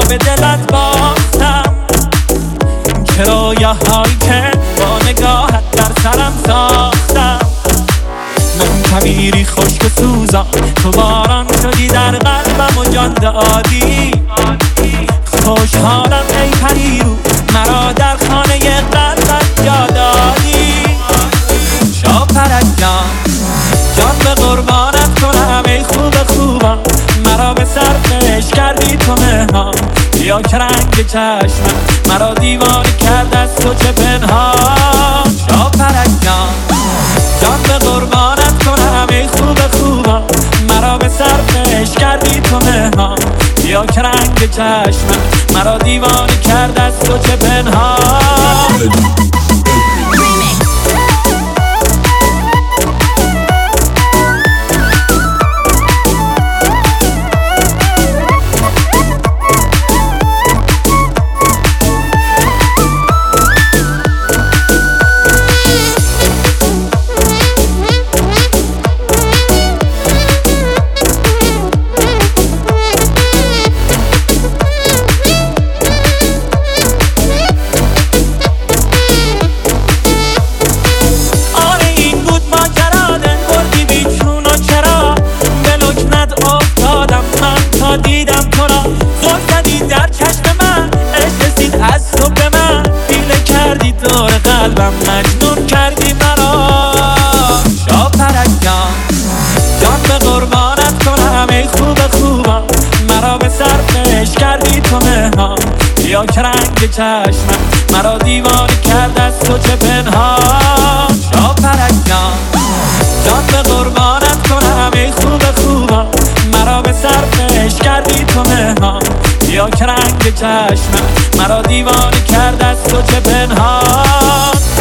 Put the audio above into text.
به دلت باختم. چرا یه هایی که با نگاهت در سرم ساختم. من کبیری خشک و سوزان، تو باران شدی در قلبم و جان دادی. خوشحالم ای پریرو، مرا در خانه قلبت جا دادی. شاپرک جان، جان به قربانت کنم ای خوب خوبم. مرا به سرفش کردی تو مهمان. بیا که رنگ چشمم مرا دیوانه کرد از تو چه پنهان. شاپرک جان، جان به قربانت کنم ای خوب خوبم. مرا به سرفش کردی تو مهمان. بیا که رنگ چشمم مرا دیوانه کرد از تو چه پنهان. دیدم تو را زل زدی در چشم من، عشق رسید از تو به من. دیله کردی دور قلبم، مجنون کردی مرا. شاپرک جان، جان به قربانت کنم ای خوب خوبم. مرا به سرفش کردی تو مهمان. بیا که رنگ چشمم مرا دیوانه کرد از تو چه پنهان. شاپرک جان، جان به قربانت کنم ای خوب خوبم. مرا به سرفش کردی تو مهمان. بیا که رنگ چشمم مرا دیوانه کرد از تو چه پنهان.